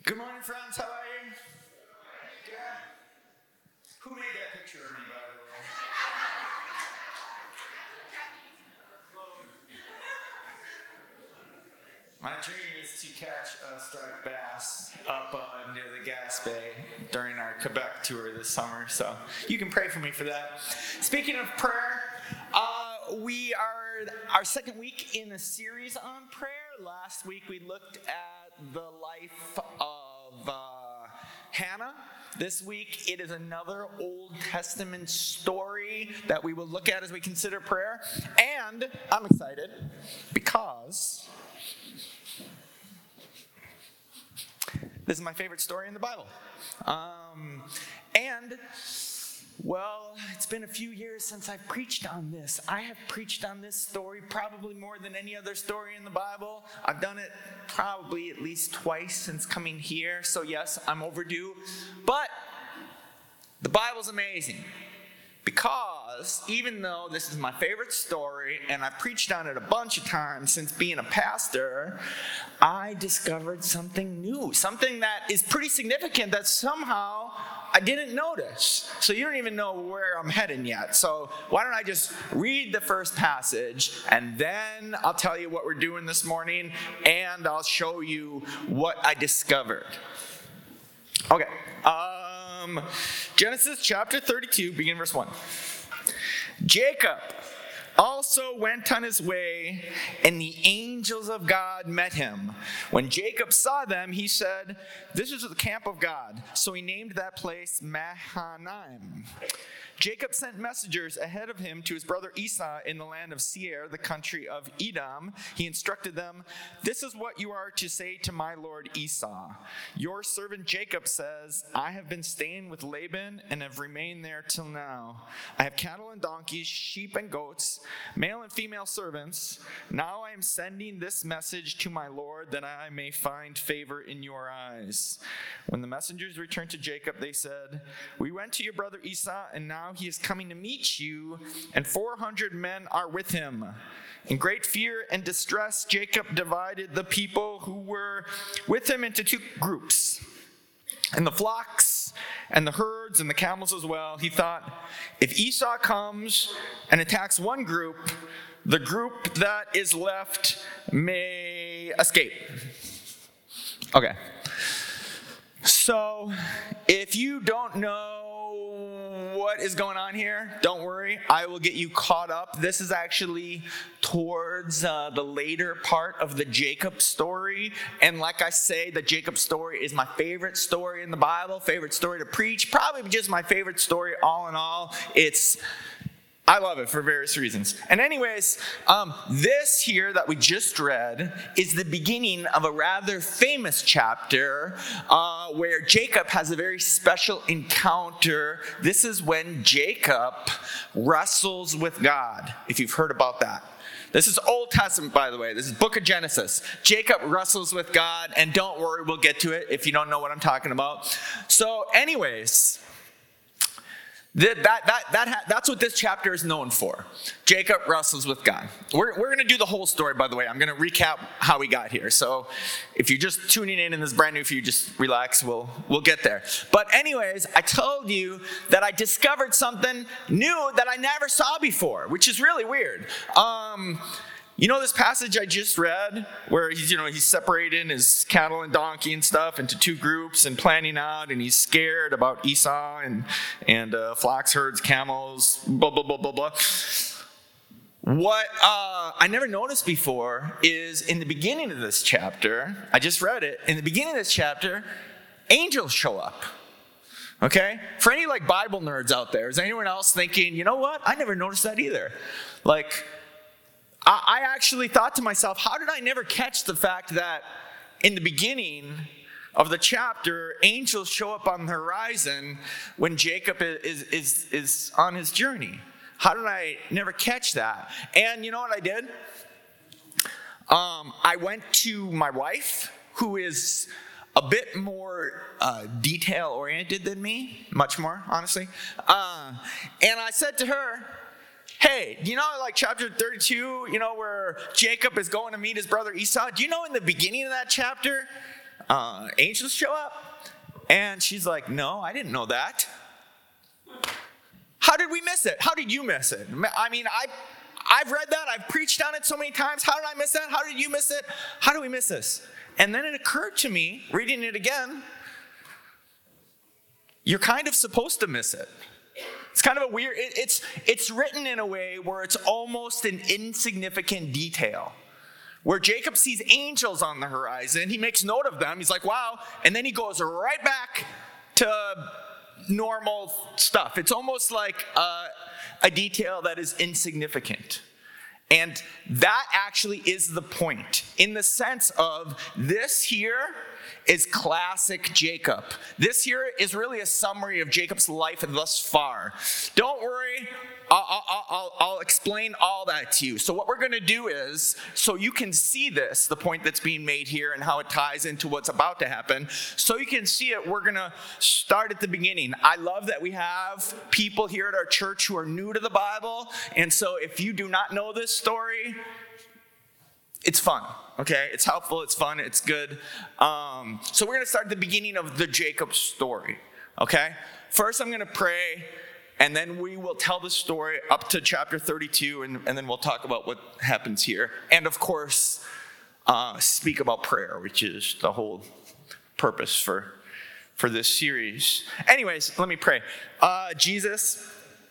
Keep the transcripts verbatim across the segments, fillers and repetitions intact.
Good morning, friends. How are you? Good. Who made that picture of me, by the way? My dream is to catch a striped bass up uh, near the Gas Bay during our Quebec tour this summer. So you can pray for me for that. Speaking of prayer, uh, we are our second week in a series on prayer. Last week we looked at the life of uh, Hannah. This week it is another Old Testament story that we will look at as we consider prayer. And I'm excited because this is my favorite story in the Bible. Um, and, well, it's been a few years since I've preached on this. I have preached on this story probably more than any other story in the Bible. I've done it probably at least twice since coming here. So, yes, I'm overdue. But the Bible's amazing. Because even though this is my favorite story, and I've preached on it a bunch of times since being a pastor, I discovered something new, something that is pretty significant that somehow I didn't notice. So you don't even know where I'm heading yet. So why don't I just read the first passage, and then I'll tell you what we're doing this morning, and I'll show you what I discovered. Okay. Um, Genesis chapter thirty-two, beginning verse one. Jacob also went on his way, and the angels of God met him. When Jacob saw them, he said, "This is the camp of God." So he named that place Mahanaim. Jacob sent messengers ahead of him to his brother Esau in the land of Seir, the country of Edom. He instructed them, "This is what you are to say to my lord Esau. Your servant Jacob says, I have been staying with Laban and have remained there till now. I have cattle and donkeys, sheep and goats, male and female servants. Now I am sending this message to my lord that I may find favor in your eyes." When the messengers returned to Jacob, they said, "We went to your brother Esau, and now he is coming to meet you, and four hundred men are with him." In great fear and distress, Jacob divided the people who were with him into two groups, and the flocks and the herds and the camels as well. He thought, if Esau comes and attacks one group, the group that is left may escape. Okay. So, if you don't know what is going on here, don't worry, I will get you caught up. This is actually towards uh, the later part of the Jacob story. And like I say, the Jacob story is my favorite story in the Bible, favorite story to preach, probably just my favorite story all in all. It's I love it for various reasons. And anyways, um, this here that we just read is the beginning of a rather famous chapter uh, where Jacob has a very special encounter. This is when Jacob wrestles with God, if you've heard about that. This is Old Testament, by the way. This is Book of Genesis. Jacob wrestles with God, and don't worry, we'll get to it if you don't know what I'm talking about. So anyways, That, that, that, that, that's what this chapter is known for. Jacob wrestles with God. We're, we're going to do the whole story, by the way. I'm going to recap how we got here. So if you're just tuning in and this is brand new for you, just relax. We'll, we'll get there. But anyways, I told you that I discovered something new that I never saw before, which is really weird. Um... You know this passage I just read where he's, you know, he's separating his cattle and donkey and stuff into two groups and planning out, and he's scared about Esau and, and uh, flocks, herds, camels, blah, blah, blah, blah, blah. What uh, I never noticed before is in the beginning of this chapter, I just read it, in the beginning of this chapter, angels show up. Okay? For any like Bible nerds out there, is anyone else thinking, you know what? I never noticed that either. Like, I actually thought to myself, how did I never catch the fact that in the beginning of the chapter, angels show up on the horizon when Jacob is, is, is on his journey? How did I never catch that? And you know what I did? Um, I went to my wife, who is a bit more uh, detail-oriented than me, much more, honestly. Uh, and I said to her, hey, you know, like chapter thirty-two, you know, where Jacob is going to meet his brother Esau? Do you know in the beginning of that chapter, uh, angels show up? And she's like, no, I didn't know that. How did we miss it? How did you miss it? I mean, I, I've read that. I've preached on it so many times. How did I miss that? How did you miss it? How do we miss this? And then it occurred to me, reading it again, you're kind of supposed to miss it. It's kind of a weird, it, it's, it's written in a way where it's almost an insignificant detail. Where Jacob sees angels on the horizon, he makes note of them, he's like, wow, and then he goes right back to normal stuff. It's almost like uh, a detail that is insignificant. And that actually is the point, in the sense of this here is classic Jacob. This here is really a summary of Jacob's life thus far. Don't worry, I'll, I'll, I'll, I'll explain all that to you. So what we're going to do is, so you can see this, the point that's being made here and how it ties into what's about to happen, so you can see it, we're going to start at the beginning. I love that we have people here at our church who are new to the Bible, and so if you do not know this story, it's fun, okay? It's helpful, it's fun, it's good. Um, so we're going to start at the beginning of the Jacob story, okay? First, I'm going to pray, and then we will tell the story up to chapter thirty-two, and, and then we'll talk about what happens here. And of course, uh, speak about prayer, which is the whole purpose for, for this series. Anyways, let me pray. Uh, Jesus,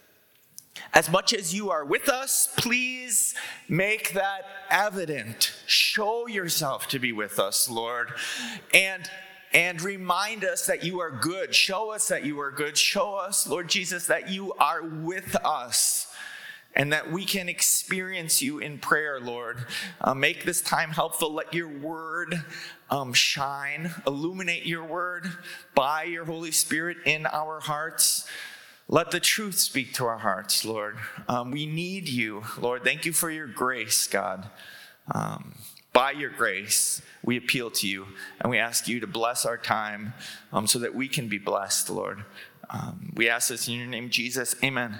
as much as you are with us, please make that evident. Show yourself to be with us, Lord. And And remind us that you are good. Show us that you are good. Show us, Lord Jesus, that you are with us and that we can experience you in prayer, Lord. Uh, make this time helpful. Let your word um, shine. Illuminate your word by your Holy Spirit in our hearts. Let the truth speak to our hearts, Lord. Um, we need you, Lord. Thank you for your grace, God. Um, by your grace, we appeal to you, and we ask you to bless our time um, so that we can be blessed, Lord. Um, we ask this in your name, Jesus. Amen.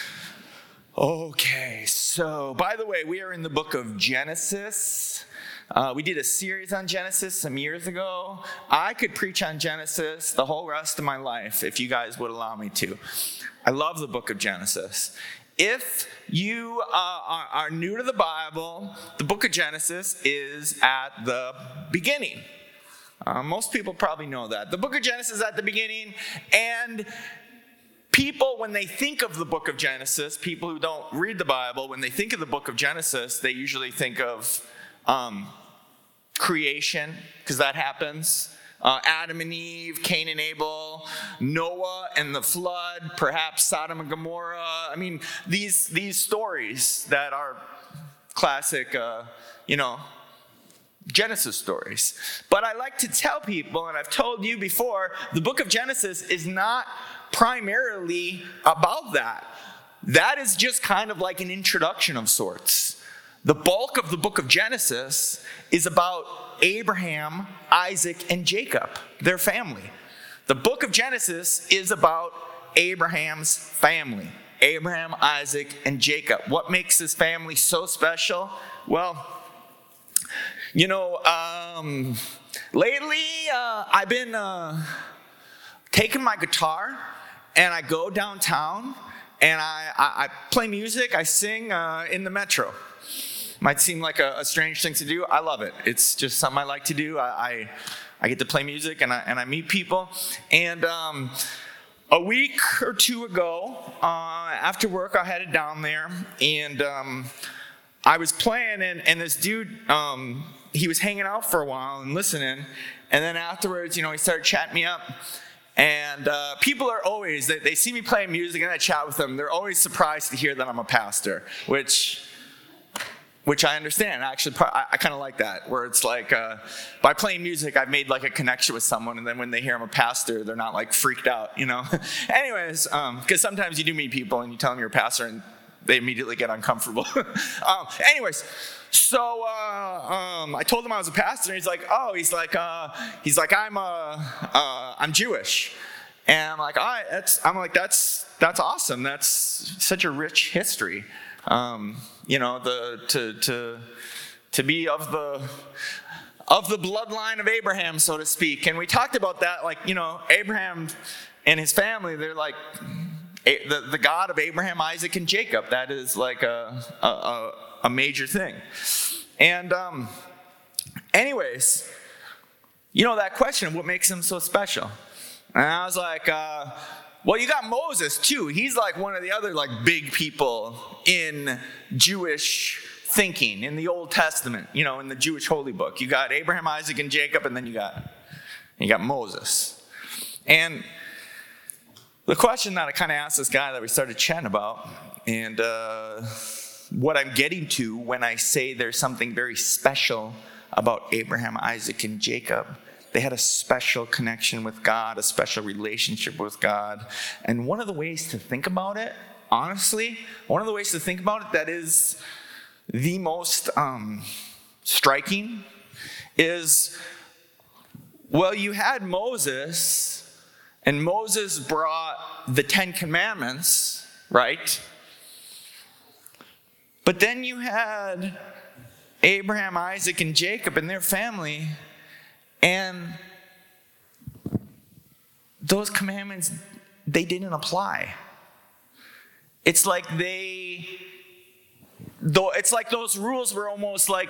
Okay, so by the way, we are in the book of Genesis. Uh, we did a series on Genesis some years ago. I could preach on Genesis the whole rest of my life if you guys would allow me to. I love the book of Genesis. If you uh, are, are new to the Bible, the book of Genesis is at the beginning. Uh, most people probably know that. The book of Genesis is at the beginning, and people, when they think of the book of Genesis, people who don't read the Bible, when they think of the book of Genesis, they usually think of um, creation, because that happens. Uh, Adam and Eve, Cain and Abel, Noah and the flood, perhaps Sodom and Gomorrah. I mean, these these stories that are classic, uh, you know, Genesis stories. But I like to tell people, and I've told you before, the book of Genesis is not primarily about that. That is just kind of like an introduction of sorts. The bulk of the book of Genesis is about Abraham, Isaac, and Jacob, their family. The book of Genesis is about Abraham's family. Abraham, Isaac, and Jacob. What makes this family so special? Well, you know, um, lately uh, I've been uh, taking my guitar and I go downtown and I, I, I play music, I sing uh, in the metro. Might seem like a, a strange thing to do. I love it. It's just something I like to do. I I, I get to play music and I and I meet people. And um, a week or two ago, uh, after work, I headed down there and um, I was playing. And, and this dude, um, he was hanging out for a while and listening. And then afterwards, you know, he started chatting me up. And uh, people are always, they, they see me playing music and I chat with them. They're always surprised to hear that I'm a pastor, which... Which I understand. Actually, I, I kind of like that, where it's like, uh, by playing music, I've made like a connection with someone, and then when they hear I'm a pastor, they're not like freaked out, you know? Anyways, because um, sometimes you do meet people and you tell them you're a pastor, and they immediately get uncomfortable. um, anyways, so uh, um, I told him I was a pastor, and he's like, oh, he's like, uh, he's like, I'm, uh, uh, I'm Jewish. And I'm like, all right, that's, I'm like, that's, that's awesome. That's such a rich history. Um, you know, the to to to be of the of the bloodline of Abraham, so to speak. And we talked about that, like, you know, Abraham and his family, they're like the, the God of Abraham, Isaac, and Jacob. That is like a, a, a major thing. And um, anyways, you know that question, what makes him so special? And I was like, uh, well, you got Moses too. He's like one of the other like big people in Jewish thinking in the Old Testament, you know, in the Jewish holy book. You got Abraham, Isaac, and Jacob, and then you got you got Moses. And the question that I kind of asked this guy that we started chatting about, and uh, what I'm getting to when I say there's something very special about Abraham, Isaac, and Jacob. They had a special connection with God, a special relationship with God. And one of the ways to think about it, honestly, one of the ways to think about it that is the most um, striking is, well, you had Moses, and Moses brought the Ten Commandments, right? But then you had Abraham, Isaac, and Jacob and their family, and those commandments, they didn't apply. It's like they, though, it's like those rules were almost like,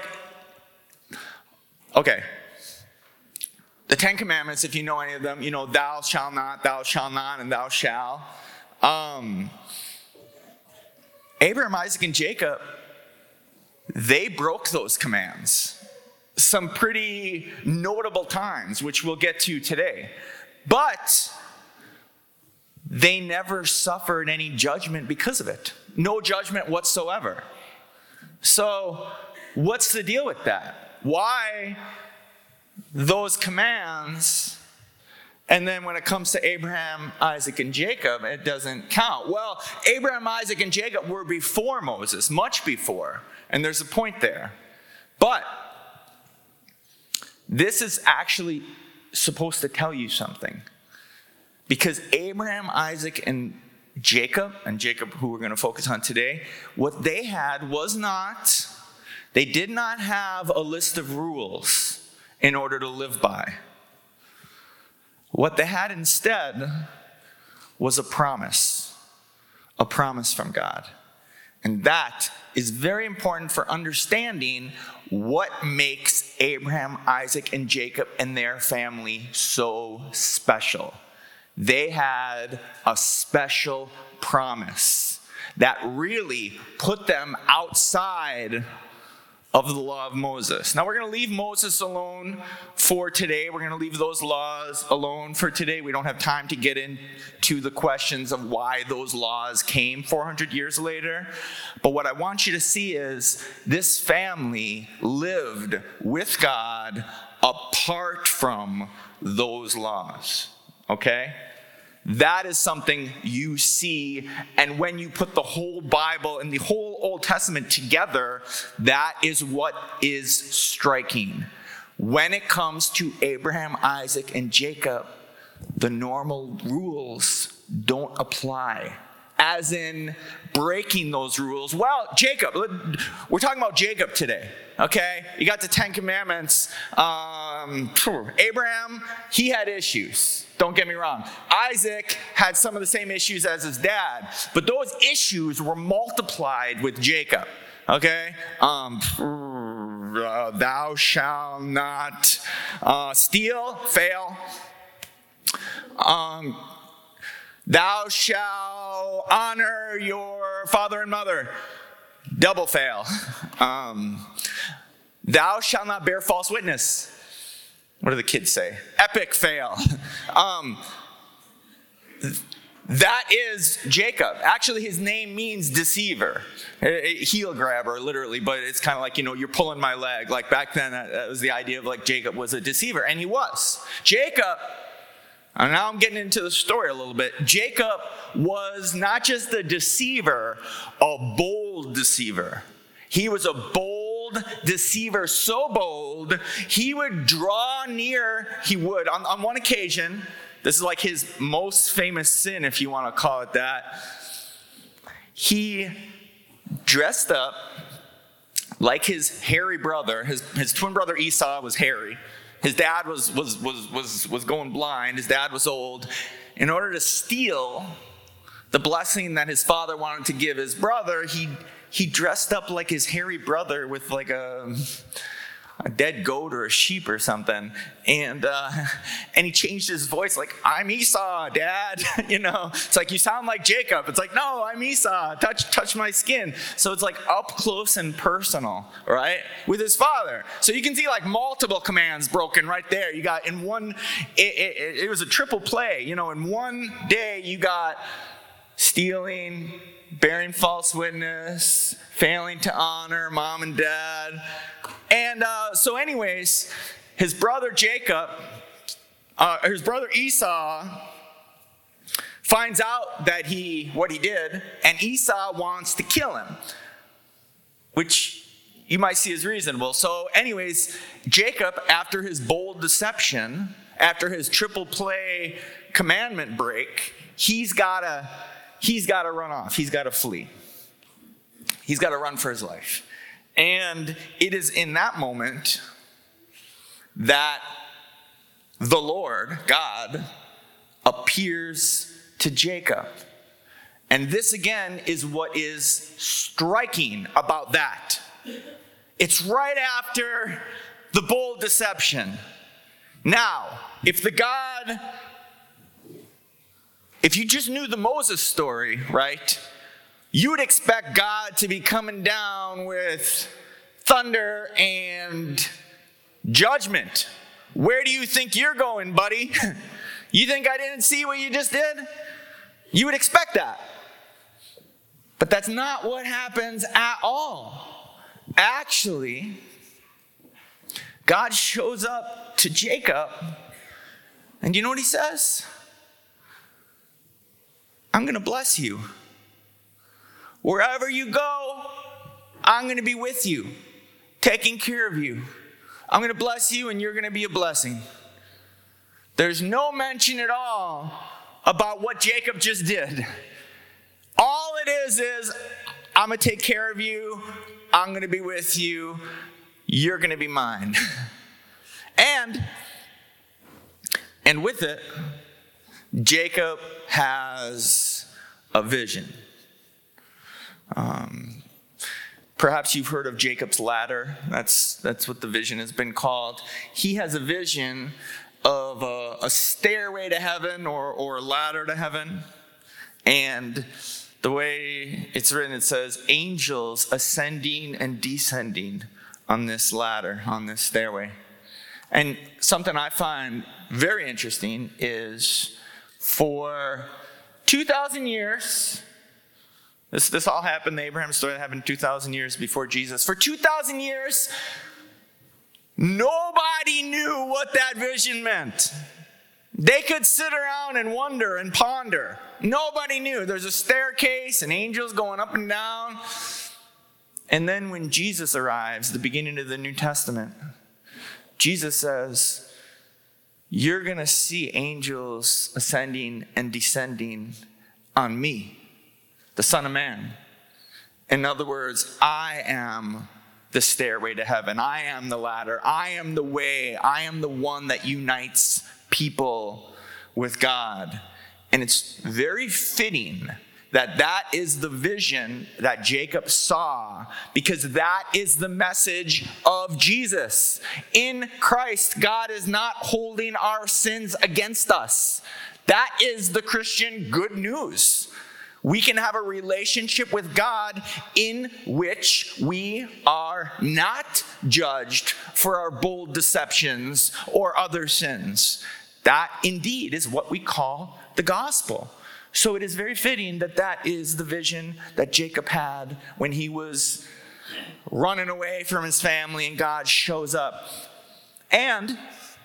okay, the Ten Commandments, if you know any of them, you know, thou shalt not, thou shalt not, and thou shalt. Um, Abraham, Isaac, and Jacob, they broke those commands some pretty notable times, which we'll get to today. But they never suffered any judgment because of it. No judgment whatsoever. So what's the deal with that? Why those commands, and then when it comes to Abraham, Isaac, and Jacob, it doesn't count? Well, Abraham, Isaac, and Jacob were before Moses, much before. And there's a point there. But this is actually supposed to tell you something. Because Abraham, Isaac, and Jacob, and Jacob, who we're going to focus on today, what they had was not, they did not have a list of rules in order to live by. What they had instead was a promise, a promise from God. And that is very important for understanding what makes Abraham, Isaac, and Jacob and their family so special. They had a special promise that really put them outside of the law of Moses. Now we're going to leave Moses alone for today. We're going to leave those laws alone for today. We don't have time to get into the questions of why those laws came four hundred years later. But what I want you to see is this family lived with God apart from those laws. Okay? That is something you see, and when you put the whole Bible and the whole Old Testament together, that is what is striking. When it comes to Abraham, Isaac, and Jacob, the normal rules don't apply. As in breaking those rules. Well, Jacob, we're talking about Jacob today, okay? You got the Ten Commandments. Um, Abraham, he had issues. Don't get me wrong. Isaac had some of the same issues as his dad, but those issues were multiplied with Jacob, okay? Um, uh, thou shalt not uh, steal, fail. Um, thou shalt honor your father and mother, double fail. Um, thou shalt not bear false witness. What do the kids say? Epic fail. Um, that is Jacob. Actually, his name means deceiver, heel grabber, literally. But it's kind of like, you know, you're pulling my leg. Like back then, that was the idea of like Jacob was a deceiver, and he was. Jacob, and now I'm getting into the story a little bit. Jacob was not just a deceiver, a bold deceiver. He was a bold deceiver, so bold, he would draw near, he would, on, on one occasion, this is like his most famous sin, if you want to call it that. He dressed up like his hairy brother, his, his twin brother Esau was hairy. His dad was, was, was, was, was going blind. His dad was old. In order to steal the blessing that his father wanted to give his brother, he, he dressed up like his hairy brother with like a... a dead goat or a sheep or something, and uh, and he changed his voice like, I'm Esau, Dad. You know, it's like, you sound like Jacob. It's like, no, I'm Esau. Touch touch my skin. So it's like up close and personal, right, with his father. So you can see like multiple commands broken right there. You got in one, it, it, it was a triple play. You know, in one day you got stealing, bearing false witness, failing to honor mom and dad. And uh, so anyways, his brother Jacob, uh, his brother Esau finds out that he, what he did, and Esau wants to kill him, which you might see as reasonable. So anyways, Jacob, after his bold deception, after his triple play commandment break, he's gotta, he's gotta run off. He's gotta flee. He's gotta run for his life. And it is in that moment that the Lord, God, appears to Jacob. And this again is what is striking about that. It's right after the bold deception. Now, if the God, if you just knew the Moses story, right? You would expect God to be coming down with thunder and judgment. Where do you think you're going, buddy? You think I didn't see what you just did? You would expect that. But that's not what happens at all. Actually, God shows up to Jacob, and you know what he says? I'm going to bless you. Wherever you go, I'm going to be with you, taking care of you. I'm going to bless you, and you're going to be a blessing. There's no mention at all about what Jacob just did. All it is is, I'm going to take care of you. I'm going to be with you. You're going to be mine. And, and with it, Jacob has a vision. Um, perhaps you've heard of Jacob's ladder. That's that's what the vision has been called. He has a vision of a, a stairway to heaven or, or a ladder to heaven. And the way it's written, it says, angels ascending and descending on this ladder, on this stairway. And something I find very interesting is for two thousand years, This, this all happened, the Abraham story that happened two thousand years before Jesus. For two thousand years, nobody knew what that vision meant. They could sit around and wonder and ponder. Nobody knew. There's a staircase and angels going up and down. And then when Jesus arrives, the beginning of the New Testament, Jesus says, you're going to see angels ascending and descending on me, the Son of Man. In other words, I am the stairway to heaven. I am the ladder. I am the way. I am the one that unites people with God. And it's very fitting that that is the vision that Jacob saw, because that is the message of Jesus. In Christ, God is not holding our sins against us. That is the Christian good news. We can have a relationship with God in which we are not judged for our bold deceptions or other sins. That indeed is what we call the gospel. So it is very fitting that that is the vision that Jacob had when he was running away from his family and God shows up. And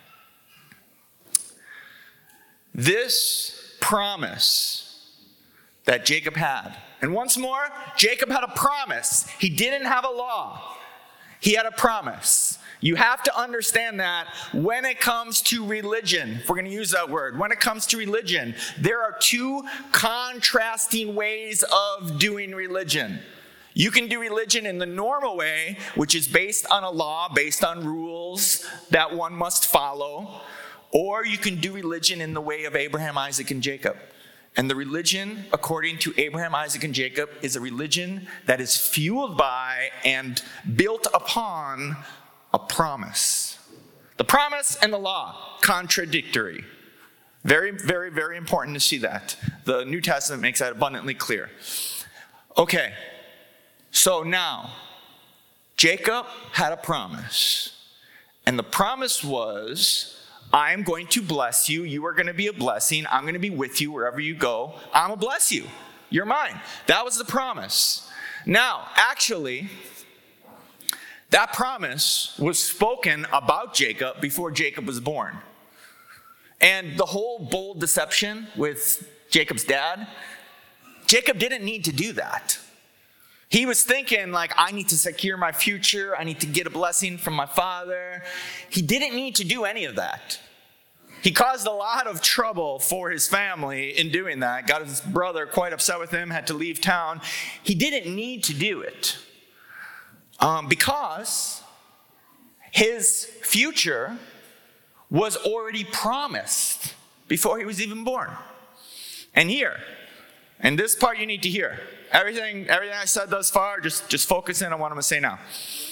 this promise that Jacob had. And once more, Jacob had a promise. He didn't have a law. He had a promise. You have to understand that when it comes to religion, if we're going to use that word, when it comes to religion, there are two contrasting ways of doing religion. You can do religion in the normal way, which is based on a law, based on rules that one must follow. Or you can do religion in the way of Abraham, Isaac, and Jacob. And the religion, according to Abraham, Isaac, and Jacob, is a religion that is fueled by and built upon a promise. The promise and the law, contradictory. Very, very, very important to see that. The New Testament makes that abundantly clear. Okay, so now, Jacob had a promise. And the promise was, I am going to bless you. You are going to be a blessing. I'm going to be with you wherever you go. I'm going to bless you. You're mine. That was the promise. Now, actually, that promise was spoken about Jacob before Jacob was born. And the whole bold deception with Jacob's dad, Jacob didn't need to do that. He was thinking, like, I need to secure my future. I need to get a blessing from my father. He didn't need to do any of that. He caused a lot of trouble for his family in doing that. Got his brother quite upset with him, had to leave town. He didn't need to do it um, because his future was already promised before he was even born. And here, and this part you need to hear. Everything, everything I said thus far, just, just focus in on what I'm going to say now.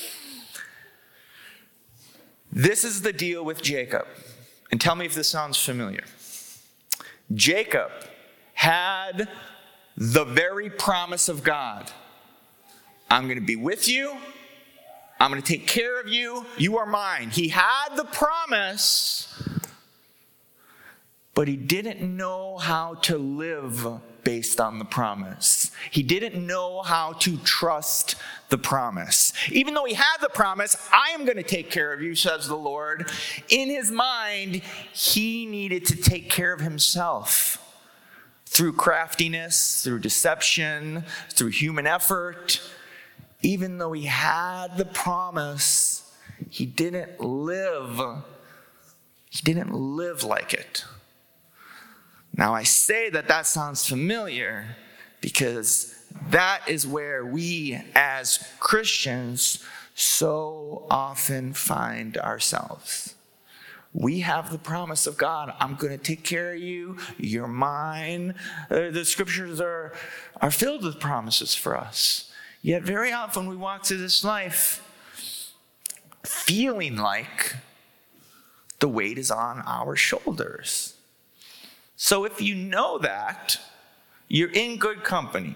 This is the deal with Jacob. And tell me if this sounds familiar. Jacob had the very promise of God. I'm going to be with you. I'm going to take care of you. You are mine. He had the promise, but he didn't know how to live based on the promise. He didn't know how to trust the promise. Even though he had the promise, I am going to take care of you, says the Lord. In his mind, he needed to take care of himself through craftiness, through deception, through human effort. Even though he had the promise, he didn't live. He didn't live like it. Now, I say that that sounds familiar because that is where we as Christians so often find ourselves. We have the promise of God. I'm going to take care of you. You're mine. Uh, the scriptures are, are filled with promises for us. Yet very often we walk through this life feeling like the weight is on our shoulders. So if you know that, you're in good company.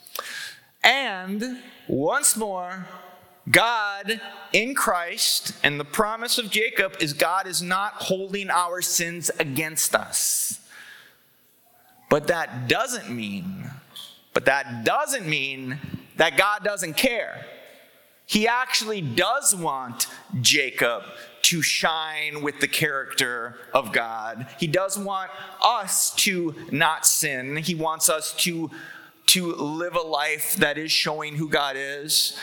And once more, God in Christ, and the promise of Jacob is God is not holding our sins against us. But that doesn't mean, but that doesn't mean that God doesn't care. He actually does want Jacob to shine with the character of God. He does want us to not sin. He wants us to, to live a life that is showing who God is.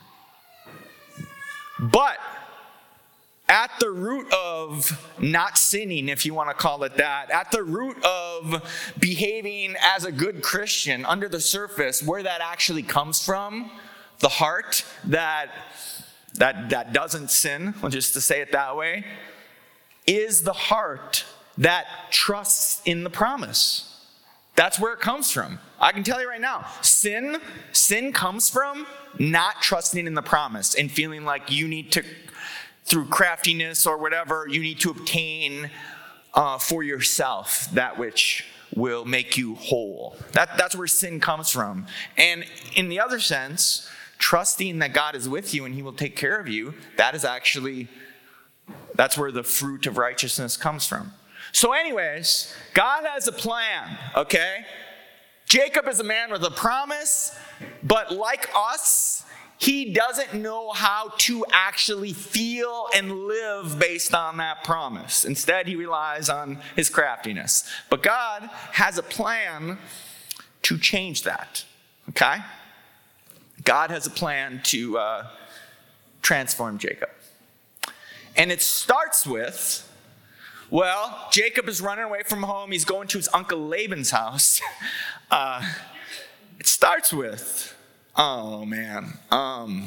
But at the root of not sinning, if you want to call it that, at the root of behaving as a good Christian, under the surface, where that actually comes from, the heart that that that doesn't sin, just to say it that way, is the heart that trusts in the promise. That's where it comes from. I can tell you right now, sin, sin comes from not trusting in the promise and feeling like you need to, through craftiness or whatever, you need to obtain uh, for yourself that which will make you whole. That, that's where sin comes from. And in the other sense, trusting that God is with you and he will take care of you, that is actually, that's where the fruit of righteousness comes from. So anyways, God has a plan, okay? Jacob is a man with a promise, but like us, he doesn't know how to actually feel and live based on that promise. Instead, he relies on his craftiness. But God has a plan to change that, okay? God has a plan to uh, transform Jacob. And it starts with, well, Jacob is running away from home. He's going to his uncle Laban's house. Uh, it starts with Oh, man. Um,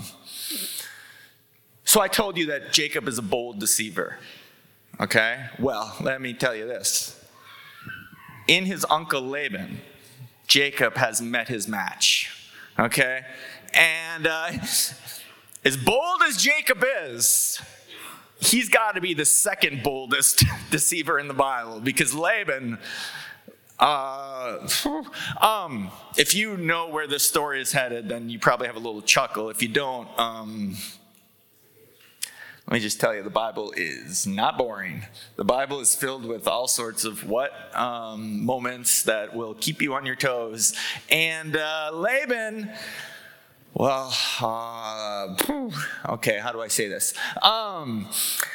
so I told you that Jacob is a bold deceiver. Okay? Well, let me tell you this. In his uncle Laban, Jacob has met his match. Okay? And uh, as bold as Jacob is, he's got to be the second boldest deceiver in the Bible, because Laban, uh, um, if you know where this story is headed, then you probably have a little chuckle. If you don't, um, let me just tell you, the Bible is not boring. The Bible is filled with all sorts of what um, moments that will keep you on your toes. And uh, Laban, well, uh, okay, how do I say this? Um,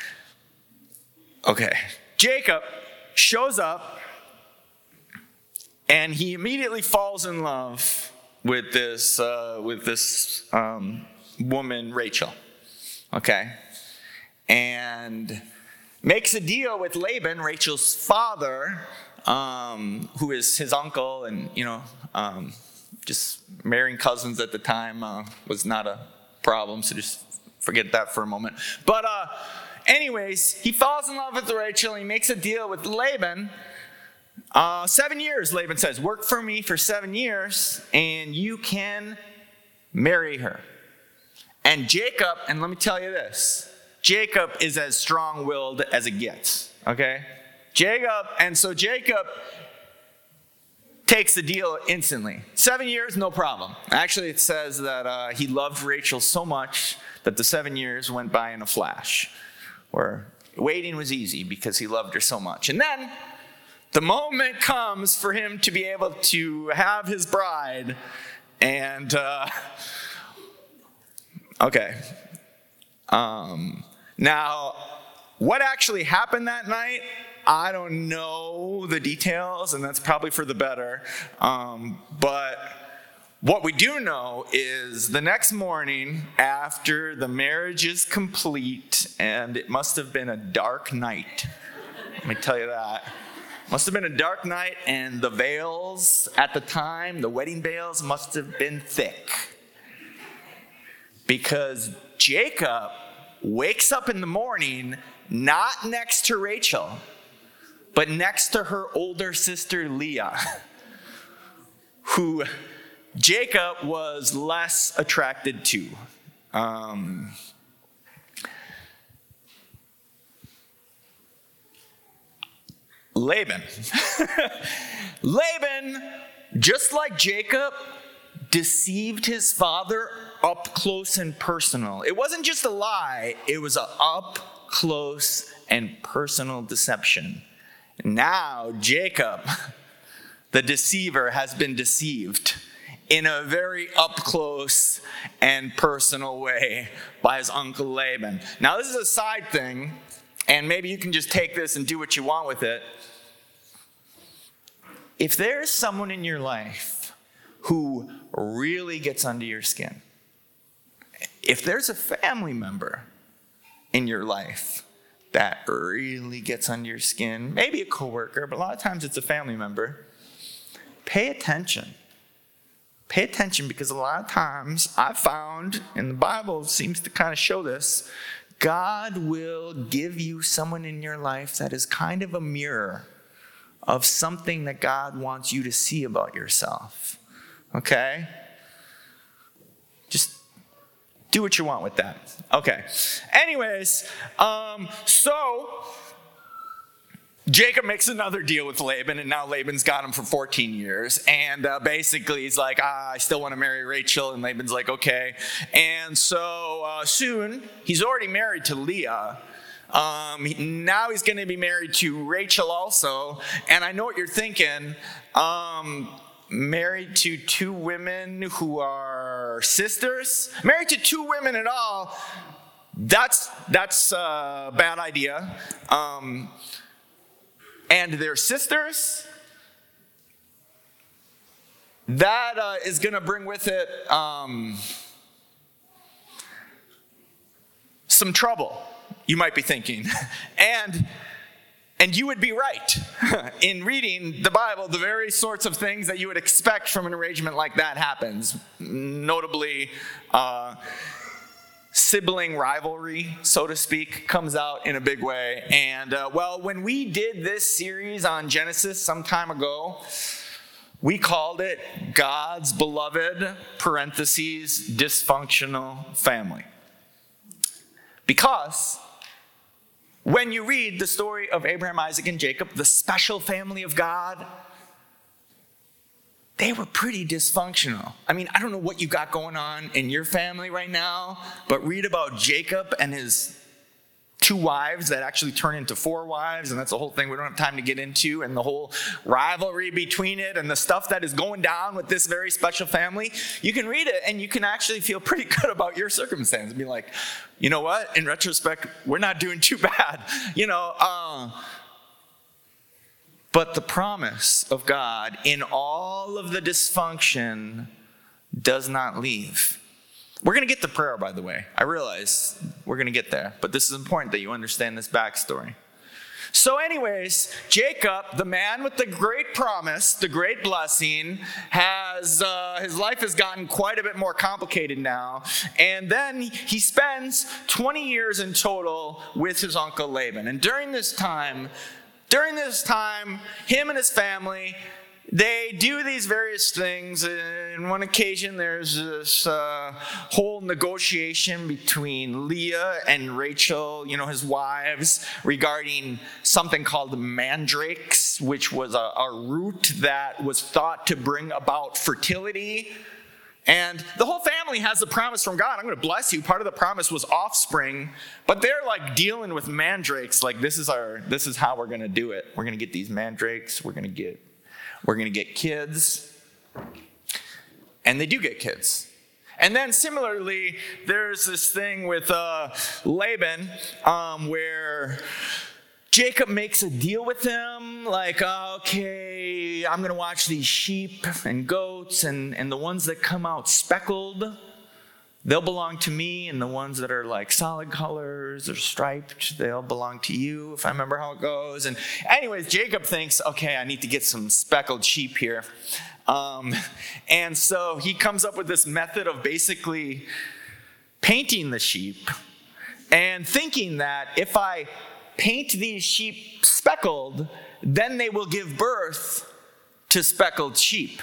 okay, Jacob shows up, and he immediately falls in love with this uh, with this um, woman, Rachel. Okay, and makes a deal with Laban, Rachel's father, um, who is his uncle, and you know, um, just marrying cousins at the time uh, was not a problem. So just forget that for a moment. But uh, anyways, he falls in love with Rachel. And he makes a deal with Laban. Uh, seven years, Laban says, work for me for seven years and you can marry her. And Jacob, and let me tell you this, Jacob is as strong-willed as it gets, okay? Jacob, and so Jacob takes the deal instantly. Seven years, no problem. Actually, it says that uh, he loved Rachel so much that the seven years went by in a flash, where waiting was easy because he loved her so much. And then the moment comes for him to be able to have his bride. And, uh, okay. Um, now, what actually happened that night, I don't know the details, and that's probably for the better. Um, but what we do know is the next morning, after the marriage is complete, and it must have been a dark night. Let me tell you that. Must have been a dark night, and the veils at the time, the wedding veils, must have been thick. Because Jacob wakes up in the morning, not next to Rachel, but next to her older sister Leah, who Jacob was less attracted to. Um, Laban. Laban, just like Jacob, deceived his father up close and personal. It wasn't just a lie, it was an up close and personal deception. Now Jacob, the deceiver, has been deceived in a very up close and personal way by his uncle Laban. Now this is a side thing, and maybe you can just take this and do what you want with it. If there's someone in your life who really gets under your skin, if there's a family member in your life that really gets under your skin, maybe a coworker, but a lot of times it's a family member, pay attention. Pay attention, because a lot of times I've found, and the Bible seems to kind of show this, God will give you someone in your life that is kind of a mirror of something that God wants you to see about yourself. Okay? Just do what you want with that. Okay. Anyways, um, so Jacob makes another deal with Laban, and now Laban's got him for fourteen years. And uh, basically he's like, ah, I still want to marry Rachel. And Laban's like, okay. And so uh, soon, he's already married to Leah. Um, now he's going to be married to Rachel also. And I know what you're thinking. Um, married to two women who are sisters? Married to two women at all, that's, that's a bad idea. Um, and they're sisters. That uh, is going to bring with it um, some trouble, you might be thinking. and And you would be right in reading the Bible. The very sorts of things that you would expect from an arrangement like that happens. Notably, uh, sibling rivalry, so to speak, comes out in a big way. And uh, well, when we did this series on Genesis some time ago, we called it God's beloved, parentheses, dysfunctional family. Because when you read the story of Abraham, Isaac, and Jacob, the special family of God, they were pretty dysfunctional. I mean, I don't know what you got going on in your family right now, but read about Jacob and his two wives that actually turn into four wives, and that's a whole thing we don't have time to get into, and the whole rivalry between it and the stuff that is going down with this very special family. You can read it and you can actually feel pretty good about your circumstance and be like, you know what, in retrospect, we're not doing too bad, you know. Uh, but the promise of God in all of the dysfunction does not leave. We're going to get to prayer, by the way. I realize we're going to get there, but this is important that you understand this backstory. So anyways, Jacob, the man with the great promise, the great blessing, has uh, his life has gotten quite a bit more complicated now. And then he spends twenty years in total with his uncle Laban. And during this time, during this time, him and his family, they do these various things. In one occasion, there's this uh, whole negotiation between Leah and Rachel, you know, his wives, regarding something called mandrakes, which was a, a root that was thought to bring about fertility. And the whole family has a promise from God. I'm going to bless you. Part of the promise was offspring, but they're like dealing with mandrakes. Like this is our, this is how we're going to do it. We're going to get these mandrakes. We're going to get, we're going to get kids. And they do get kids. And then similarly, there's this thing with uh, Laban um, where Jacob makes a deal with him, like, okay, I'm going to watch these sheep and goats, and, and the ones that come out speckled, they'll belong to me, and the ones that are like solid colors or striped, they'll belong to you, if I remember how it goes. And anyways, Jacob thinks, okay, I need to get some speckled sheep here. Um, and so he comes up with this method of basically painting the sheep and thinking that if I paint these sheep speckled, then they will give birth to speckled sheep.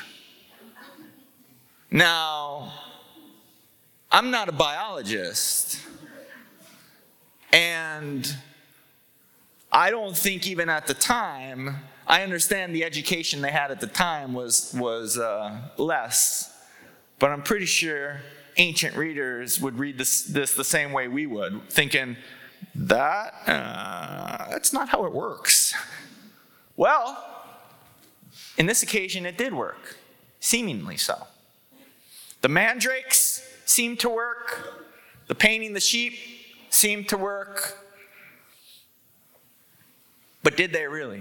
Now, I'm not a biologist, and I don't think even at the time, I understand the education they had at the time was, was uh, less, but I'm pretty sure ancient readers would read this, this the same way we would, thinking, That, uh, that's not how it works. Well, in this occasion, it did work, seemingly so. The mandrakes seemed to work. The painting the sheep seemed to work. But did they really?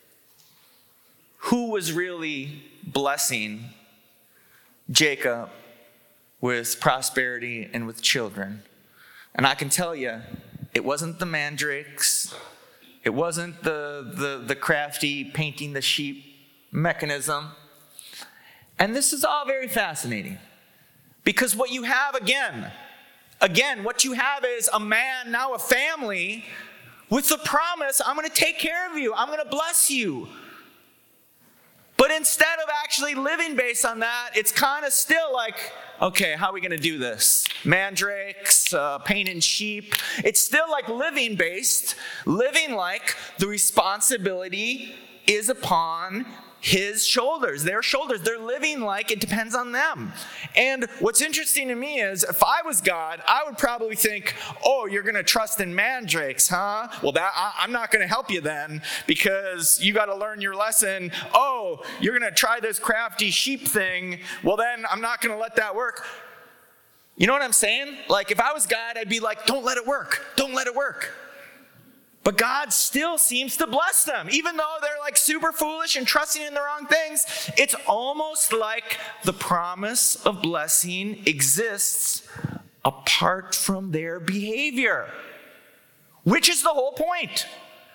Who was really blessing Jacob with prosperity and with children? And I can tell you, it wasn't the mandrakes. It wasn't the, the, the crafty painting the sheep mechanism. And this is all very fascinating. Because what you have again, again, what you have is a man, now a family, with the promise, I'm going to take care of you. I'm going to bless you. But instead of actually living based on that, it's kind of still like, okay, how are we going to do this? Mandrakes, uh, painting sheep. It's still like living based, living like the responsibility is upon his shoulders, their shoulders. They're living like it depends on them. And what's interesting to me is if I was God, I would probably think, oh, you're going to trust in mandrakes, huh? Well, that I, I'm not going to help you then because you got to learn your lesson. Oh, you're going to try this crafty sheep thing. Well, then I'm not going to let that work. You know what I'm saying? Like if I was God, I'd be like, don't let it work. Don't let it work. But God still seems to bless them. Even though they're like super foolish and trusting in the wrong things, it's almost like the promise of blessing exists apart from their behavior. Which is the whole point.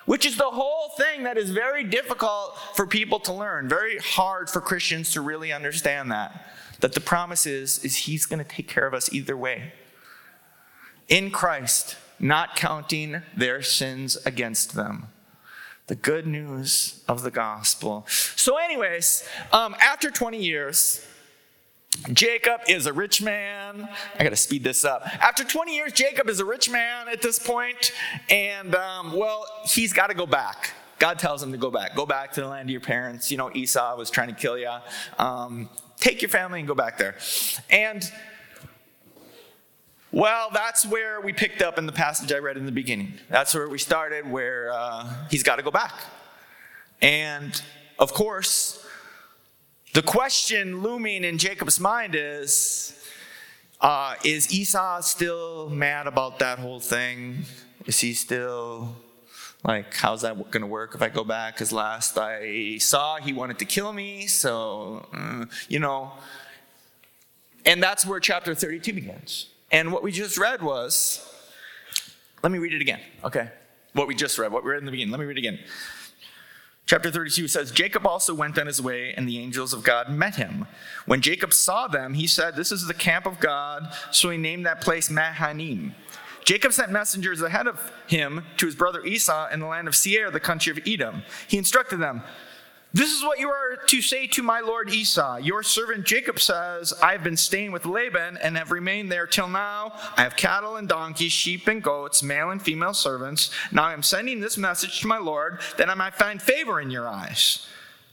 which is the whole thing that is very difficult for people to learn, very hard for Christians to really understand that, that the promise is, is he's going to take care of us either way. In Christ, not counting their sins against them. The good news of the gospel. So anyways, um, after twenty years, Jacob is a rich man. I got to speed this up. After twenty years, Jacob is a rich man at this point, and um, well, he's got to go back. God tells him to go back. Go back to the land of your parents. You know, Esau was trying to kill you. Um, take your family and go back there. And well, that's where we picked up in the passage I read in the beginning. That's where we started, where uh, he's got to go back. And of course, the question looming in Jacob's mind is, uh, is Esau still mad about that whole thing? Is he still like, how's that going to work if I go back? Because last I saw, he wanted to kill me. So, uh, you know, and that's where chapter thirty-two begins. And what we just read was, let me read it again, okay? What we just read, what we read in the beginning, let me read it again. Chapter thirty-two says, Jacob also went on his way, and the angels of God met him. When Jacob saw them, he said, this is the camp of God, so he named that place Mahanaim. Jacob sent messengers ahead of him to his brother Esau in the land of Seir, the country of Edom. He instructed them, this is what you are to say to my lord Esau. Your servant Jacob says, I have been staying with Laban and have remained there till now. I have cattle and donkeys, sheep and goats, male and female servants. Now I am sending this message to my lord, that I might find favor in your eyes.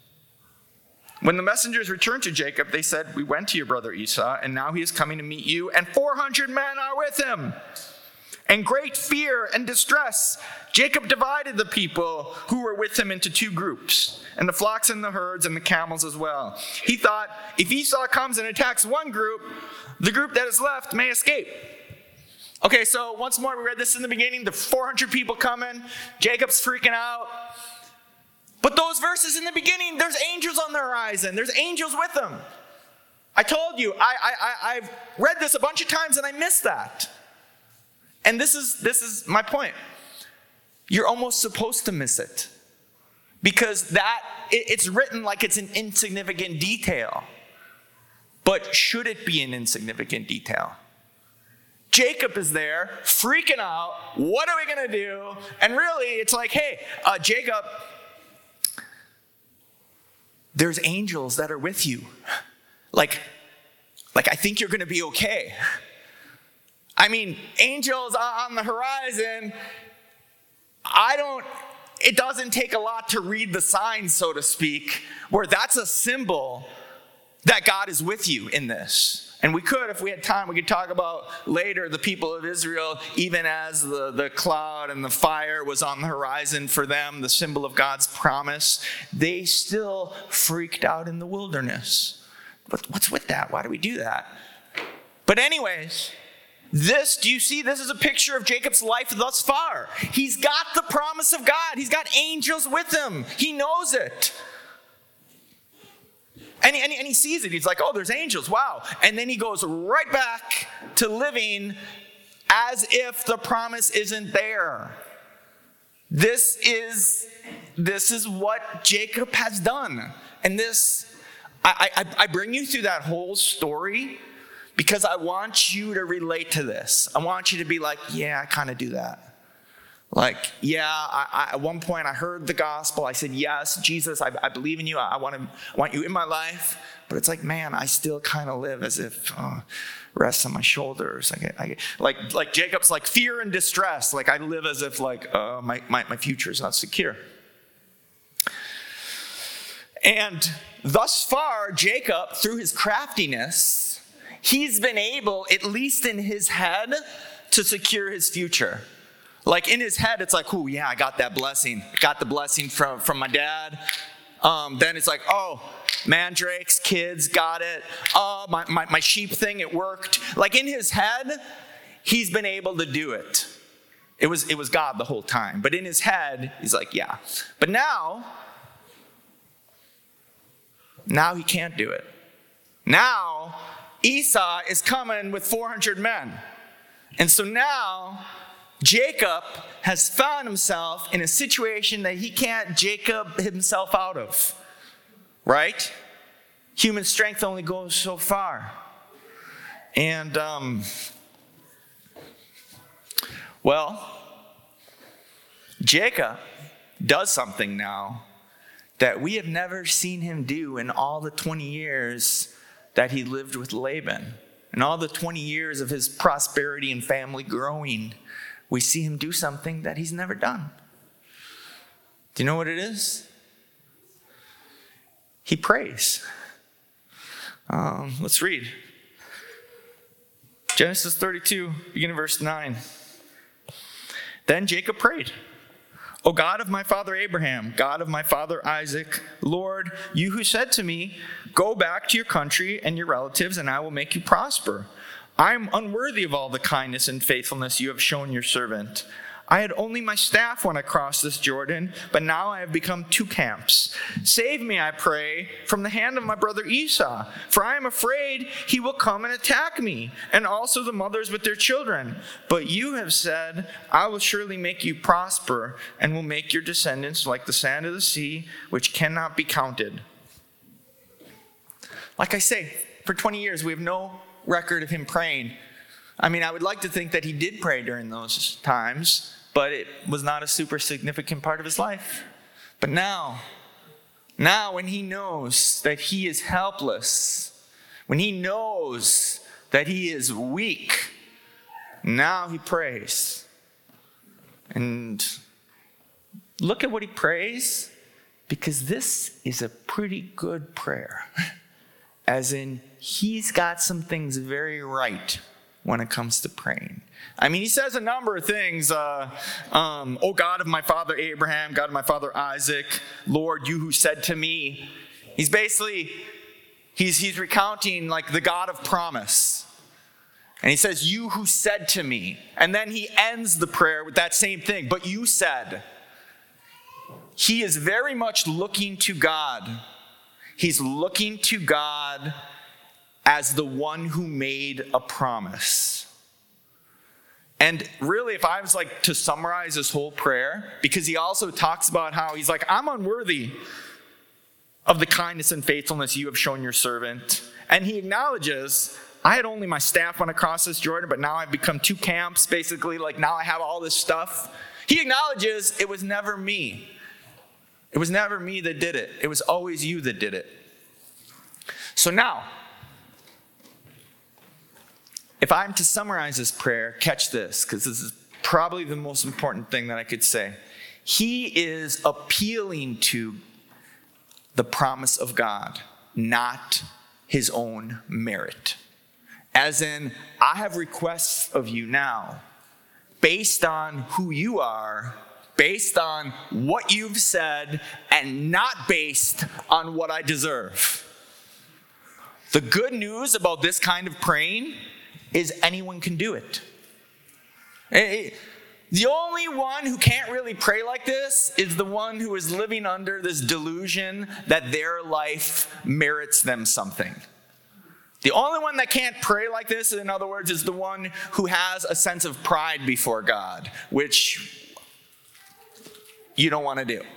When the messengers returned to Jacob, they said, we went to your brother Esau, and now he is coming to meet you, and four hundred men are with him. In great fear and distress, Jacob divided the people who were with him into two groups, and the flocks and the herds and the camels as well. He thought, if Esau comes and attacks one group, the group that is left may escape. Okay, so once more, we read this in the beginning, the four hundred people coming, Jacob's freaking out. But those verses in the beginning, there's angels on the horizon. There's angels with them. I told you, I, I, I've read this a bunch of times and I missed that. And this is this is my point. You're almost supposed to miss it. Because that, it, it's written like it's an insignificant detail. But should it be an insignificant detail? Jacob is there, freaking out. What are we going to do? And really, it's like, hey, uh, Jacob, there's angels that are with you. Like, like I think you're going to be okay. I mean, angels on the horizon, I don't, it doesn't take a lot to read the signs, so to speak, where that's a symbol that God is with you in this. And we could, if we had time, we could talk about later the people of Israel, even as the, the cloud and the fire was on the horizon for them, the symbol of God's promise, they still freaked out in the wilderness. But what's with that? Why do we do that? But anyways, this, do you see, this is a picture of Jacob's life thus far. He's got the promise of God. He's got angels with him. He knows it. And he, and, he, and he sees it. He's like, oh, there's angels. Wow. And then he goes right back to living as if the promise isn't there. This is, this is what Jacob has done. And this, I, I, I bring you through that whole story because I want you to relate to this. I want you to be like, yeah, I kind of do that. Like, yeah, I, I, at one point I heard the gospel. I said, yes, Jesus, I, I believe in you. I, I, want to, I want you in my life. But it's like, man, I still kind of live as if uh, rests on my shoulders. I get, I get, like, like Jacob's like fear and distress. Like I live as if like uh, my, my, my future is not secure. And thus far, Jacob, through his craftiness, he's been able, at least in his head, to secure his future. Like in his head, it's like, oh yeah, I got that blessing. Got the blessing from, from my dad. Um, then it's like, oh, mandrakes, kids, got it. Oh, my, my, my sheep thing, it worked. Like in his head, he's been able to do it. It was, it was God the whole time. But in his head, he's like, yeah. But now, now he can't do it. Now, Esau is coming with four hundred men. And so now, Jacob has found himself in a situation that he can't Jacob himself out of, right? Human strength only goes so far. And, um, well, Jacob does something now that we have never seen him do in all the twenty years that he lived with Laban. In all the twenty years of his prosperity and family growing, we see him do something that he's never done. Do you know what it is? He prays. Um, let's read. Genesis thirty-two, beginning verse nine. Then Jacob prayed, O God of my father Abraham, God of my father Isaac, Lord, you who said to me, go back to your country and your relatives, and I will make you prosper. I am unworthy of all the kindness and faithfulness you have shown your servant. I had only my staff when I crossed this Jordan, but now I have become two camps. Save me, I pray, from the hand of my brother Esau, for I am afraid he will come and attack me, and also the mothers with their children. But you have said, I will surely make you prosper, and will make your descendants like the sand of the sea, which cannot be counted. Like I say, for twenty years we have no record of him praying. I mean, I would like to think that he did pray during those times, but it was not a super significant part of his life. But now, now when he knows that he is helpless, when he knows that he is weak, now he prays. And look at what he prays, because this is a pretty good prayer. As in, he's got some things very right when it comes to praying. I mean, he says a number of things. Uh, um, oh God of my father Abraham, God of my father Isaac, Lord, you who said to me. He's basically, he's, he's recounting like the God of promise. And he says, you who said to me. And then he ends the prayer with that same thing, but you said. He is very much looking to God. He's looking to God as the one who made a promise. And really, if I was like to summarize this whole prayer, because he also talks about how he's like, I'm unworthy of the kindness and faithfulness you have shown your servant. And he acknowledges, I had only my staff when I crossed this Jordan, but now I've become two camps, basically, like now I have all this stuff. He acknowledges it was never me. It was never me that did it. It was always you that did it. So now, if I'm to summarize this prayer, catch this, because this is probably the most important thing that I could say. He is appealing to the promise of God, not his own merit. As in, I have requests of you now, based on who you are, based on what you've said, and not based on what I deserve. The good news about this kind of praying is anyone can do it. The only one who can't really pray like this is the one who is living under this delusion that their life merits them something. The only one that can't pray like this, in other words, is the one who has a sense of pride before God, which you don't want to do.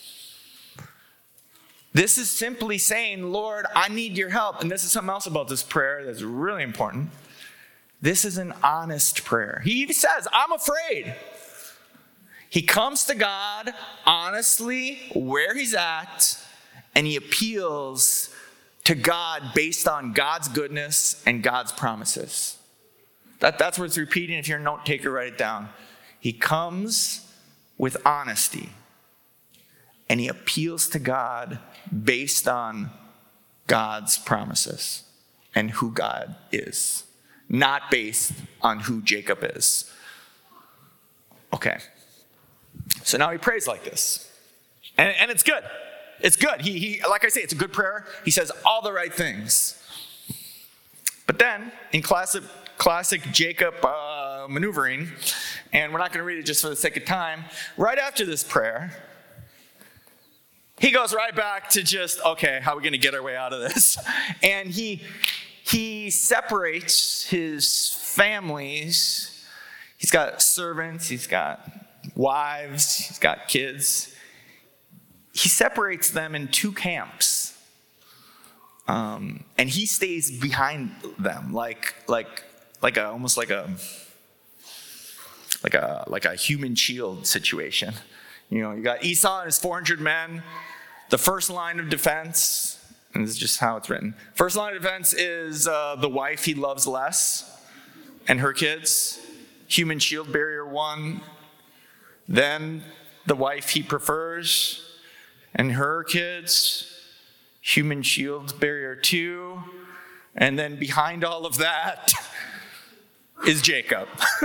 This is simply saying, Lord, I need your help. And this is something else about this prayer that's really important. This is an honest prayer. He even says, I'm afraid. He comes to God honestly where he's at, and he appeals to God based on God's goodness and God's promises. That, that's what it's repeating. If you're a note taker, write it down. He comes with honesty, and he appeals to God based on God's promises and who God is, not based on who Jacob is. Okay. So now he prays like this. And, and it's good. It's good. He, he, like I say, it's a good prayer. He says all the right things. But then, in classic, classic Jacob uh, maneuvering, and we're not going to read it just for the sake of time, right after this prayer, he goes right back to just, okay, how are we going to get our way out of this? And he he separates his families. He's got servants, he's got wives, he's got kids. He separates them in two camps. Um, and he stays behind them, like like like a almost like a like a like a human shield situation. You know, you got Esau and his four hundred men. The first line of defense, and this is just how it's written. First line of defense is uh, the wife he loves less and her kids. Human shield barrier one. Then the wife he prefers and her kids. Human shield barrier two. And then behind all of that is Jacob.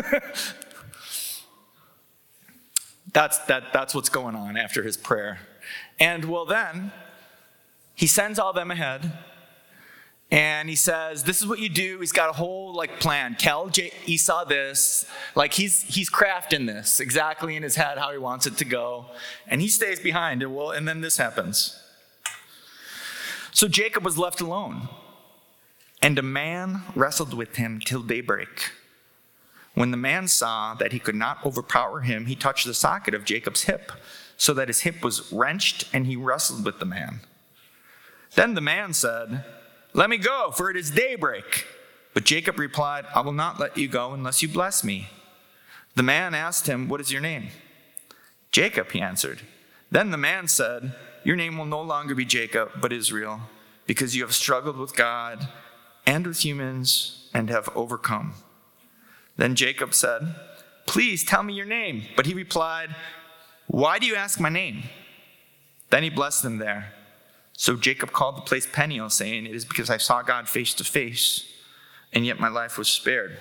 that's that that's what's going on after his prayer. And well then, he sends all them ahead. And he says, this is what you do. He's got a whole like plan. Tell J- Esau this. Like he's he's crafting this exactly in his head how he wants it to go. And he stays behind. And well, and then this happens. So Jacob was left alone. And a man wrestled with him till daybreak. When the man saw that he could not overpower him, he touched the socket of Jacob's hip, so that his hip was wrenched, and he wrestled with the man. Then the man said, let me go, for it is daybreak. But Jacob replied, I will not let you go unless you bless me. The man asked him, what is your name? Jacob, he answered. Then the man said, your name will no longer be Jacob, but Israel, because you have struggled with God and with humans and have overcome. Then Jacob said, please tell me your name. But he replied, why do you ask my name? Then he blessed them there. So Jacob called the place Peniel, saying, it is because I saw God face to face, and yet my life was spared.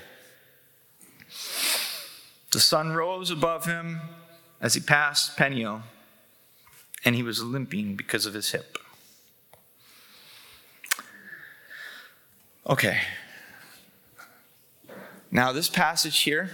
The sun rose above him as he passed Peniel, and he was limping because of his hip. Okay. Now this passage here,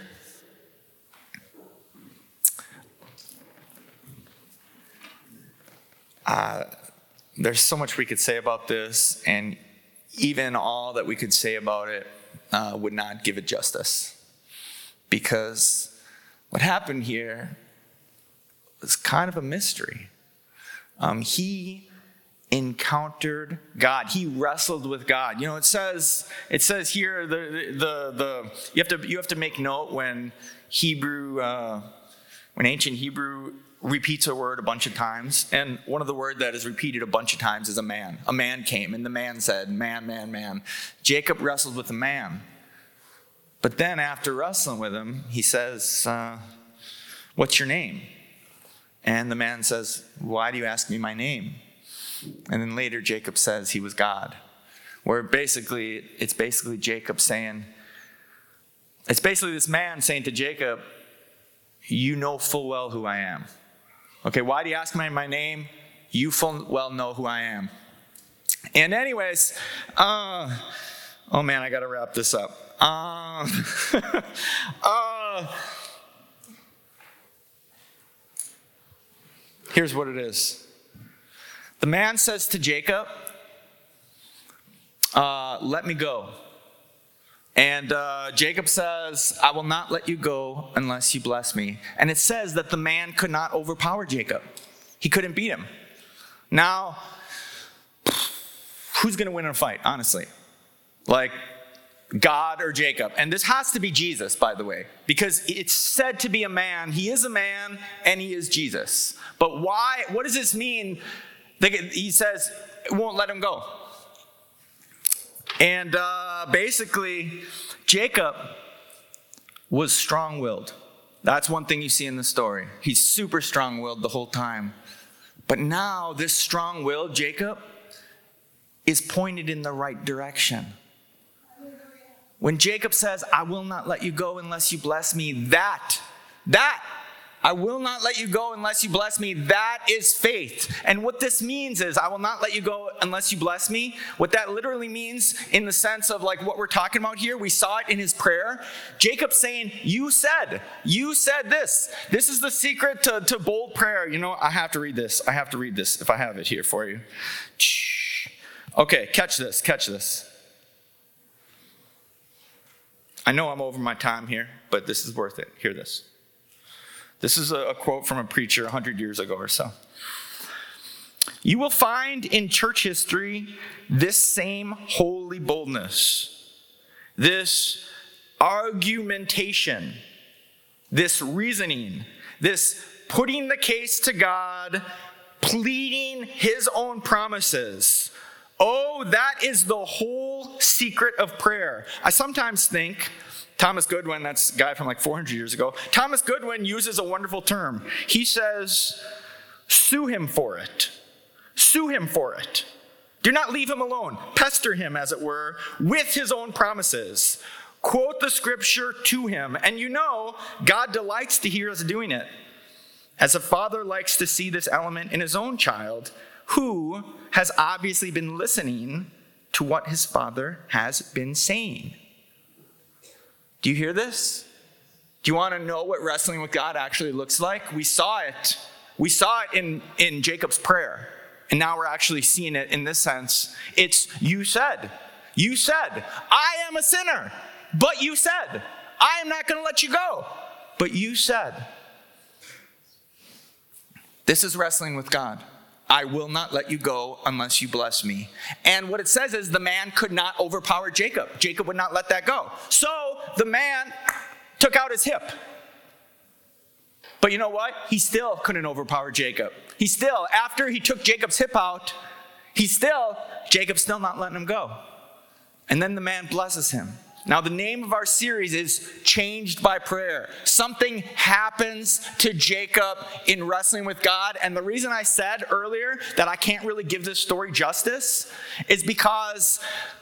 uh, there's so much we could say about this, and even all that we could say about it uh, would not give it justice. Because what happened here was kind of a mystery. Um, he encountered God. He wrestled with God. You know, it says it says here the the the you have to you have to make note when Hebrew uh, when ancient Hebrew repeats a word a bunch of times, and one of the word that is repeated a bunch of times is a man. A man came, and the man said, "Man, man, man." Jacob wrestled with a man, but then after wrestling with him, he says, uh, "What's your name?" And the man says, "Why do you ask me my name?" And then later Jacob says he was God. Where basically, it's basically Jacob saying, it's basically this man saying to Jacob, you know full well who I am. Okay, why do you ask me my name? You full well know who I am. And anyways, uh, oh man, I gotta wrap this up. Uh, uh, here's what it is. The man says to Jacob, uh, let me go. And uh, Jacob says, I will not let you go unless you bless me. And it says that the man could not overpower Jacob. He couldn't beat him. Now, who's going to win in a fight, honestly? Like, God or Jacob? And this has to be Jesus, by the way, because it's said to be a man. He is a man, and he is Jesus. But why? What does this mean? He says, it won't let him go. And uh, basically, Jacob was strong-willed. That's one thing you see in the story. He's super strong-willed the whole time. But now this strong-willed Jacob is pointed in the right direction. When Jacob says, I will not let you go unless you bless me, that, that, I will not let you go unless you bless me. That is faith. And what this means is, I will not let you go unless you bless me. What that literally means in the sense of like what we're talking about here, we saw it in his prayer. Jacob saying, you said, you said this. This is the secret to, to bold prayer. You know, I have to read this. I have to read this if I have it here for you. Okay, catch this, catch this. I know I'm over my time here, but this is worth it. Hear this. This is a quote from a preacher one hundred years ago or so. You will find in church history this same holy boldness, this argumentation, this reasoning, this putting the case to God, pleading his own promises. Oh, that is the whole secret of prayer. I sometimes think Thomas Goodwin, that's a guy from like four hundred years ago, Thomas Goodwin uses a wonderful term. He says, sue him for it. Sue him for it. Do not leave him alone. Pester him, as it were, with his own promises. Quote the scripture to him. And you know, God delights to hear us doing it, as a father likes to see this element in his own child, who has obviously been listening to what his father has been saying. Do you hear this? Do you want to know what wrestling with God actually looks like? We saw it. We saw it in, in Jacob's prayer. And now we're actually seeing it in this sense. It's you said. You said, I am a sinner. But you said, I am not going to let you go. But you said. This is wrestling with God. I will not let you go unless you bless me. And what it says is the man could not overpower Jacob. Jacob would not let that go. So the man took out his hip. But you know what? He still couldn't overpower Jacob. He still, after he took Jacob's hip out, he still, Jacob's still not letting him go. And then the man blesses him. Now, the name of our series is Changed by Prayer. Something happens to Jacob in wrestling with God. And the reason I said earlier that I can't really give this story justice is because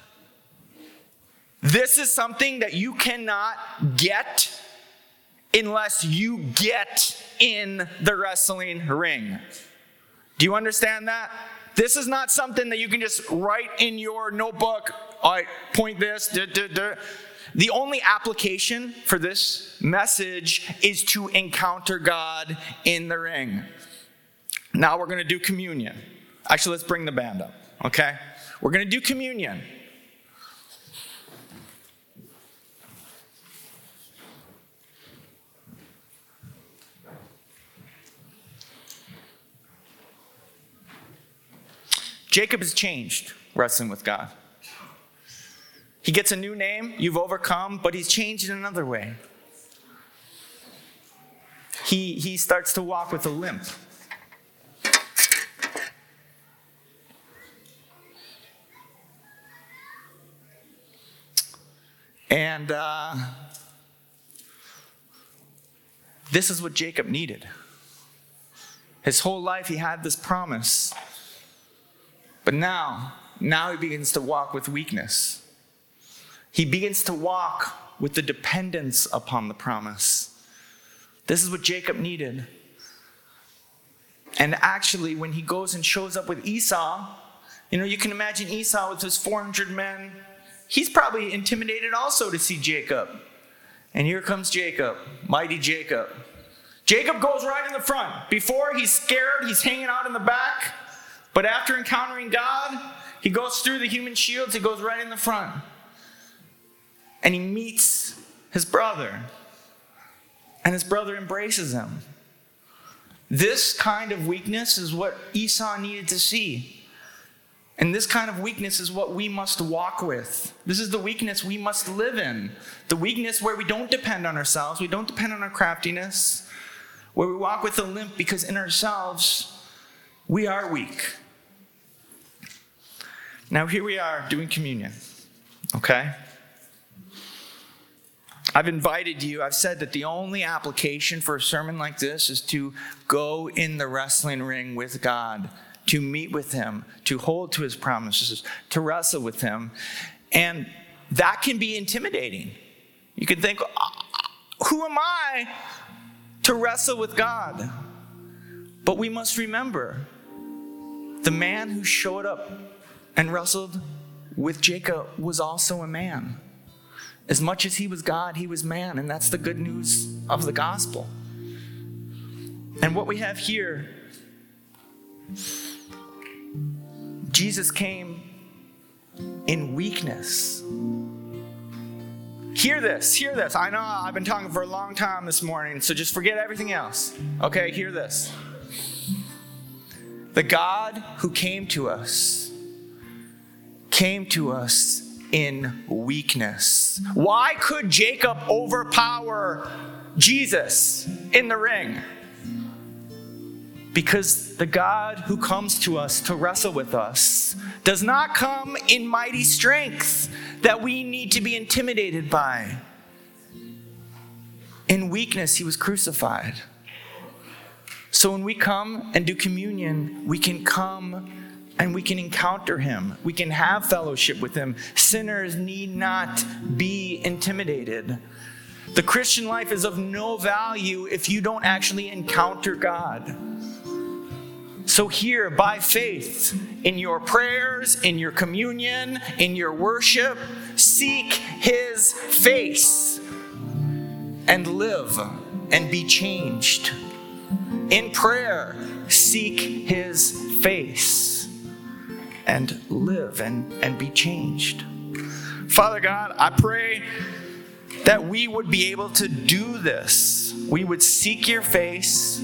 this is something that you cannot get unless you get in the wrestling ring. Do you understand that? This is not something that you can just write in your notebook. All right, point this. Duh, duh, duh. The only application for this message is to encounter God in the ring. Now we're going to do communion. Actually, let's bring the band up, okay? We're going to do communion. Jacob has changed wrestling with God. He gets a new name, you've overcome, but he's changed in another way. He, he starts to walk with a limp. And uh, this is what Jacob needed. His whole life he had this promise. But now, now he begins to walk with weakness. He begins to walk with the dependence upon the promise. This is what Jacob needed. And actually, when he goes and shows up with Esau, you know, you can imagine Esau with his four hundred men. He's probably intimidated also to see Jacob. And here comes Jacob, mighty Jacob. Jacob goes right in the front. Before, he's scared, he's hanging out in the back. But after encountering God, he goes through the human shields, he goes right in the front. And he meets his brother. And his brother embraces him. This kind of weakness is what Esau needed to see. And this kind of weakness is what we must walk with. This is the weakness we must live in. The weakness where we don't depend on ourselves, we don't depend on our craftiness, where we walk with a limp because in ourselves, we are weak. Now here we are doing communion, okay? I've invited you, I've said that the only application for a sermon like this is to go in the wrestling ring with God, to meet with him, to hold to his promises, to wrestle with him. And that can be intimidating. You can think, who am I to wrestle with God? But we must remember, the man who showed up and wrestled with Jacob was also a man. As much as he was God, he was man, and that's the good news of the gospel. And what we have here, Jesus came in weakness. hear this, hear this. I know I've been talking for a long time this morning, so just forget everything else. Okay, hear this. The God who came to us, came to us in weakness. Why could Jacob overpower Jesus in the ring? Because the God who comes to us to wrestle with us does not come in mighty strength that we need to be intimidated by. In weakness, he was crucified. So when we come and do communion, we can come and we can encounter him. We can have fellowship with him. Sinners need not be intimidated. The Christian life is of no value if you don't actually encounter God. So here, by faith, in your prayers, in your communion, in your worship, seek his face and live and be changed. In prayer, seek his face and live and, and be changed. Father God, I pray that we would be able to do this. We would seek your face.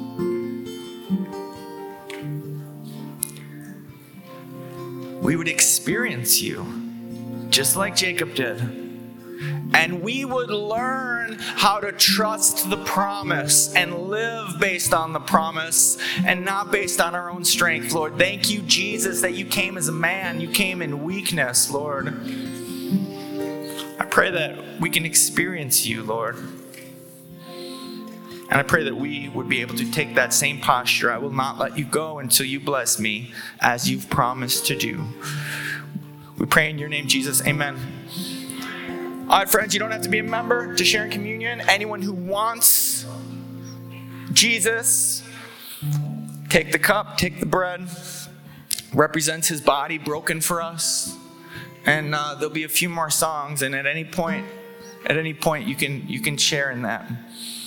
We would experience you, just like Jacob did. And we would learn how to trust the promise and live based on the promise and not based on our own strength, Lord. Thank you, Jesus, that you came as a man. You came in weakness, Lord. I pray that we can experience you, Lord. And I pray that we would be able to take that same posture. I will not let you go until you bless me as you've promised to do. We pray in your name, Jesus. Amen. All right, friends, you don't have to be a member to share in communion. Anyone who wants Jesus, take the cup, take the bread. Represents his body broken for us. And uh, there'll be a few more songs, and at any point, at any point you can you can share in that.